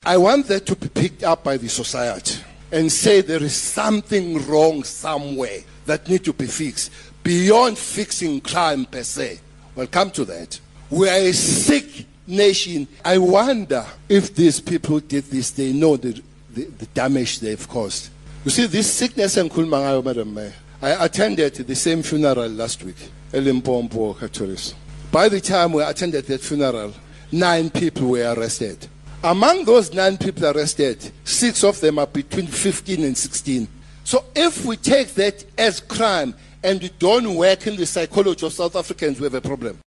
I want that to be picked up by the society and say there is something wrong somewhere that needs to be fixed beyond fixing crime per se. We'll come to that. We are a sick nation. I wonder if these people who did this, they know the damage they've caused. You see, this sickness and Kulmangayo, Madam Mayor, I attended the same funeral last week, Elimpompo Catholics. By the time we attended that funeral, 9 people were arrested. Among those 9 people arrested, 6 of them are between 15 and 16. So if we take that as crime and we don't work in the psychology of South Africans, we have a problem.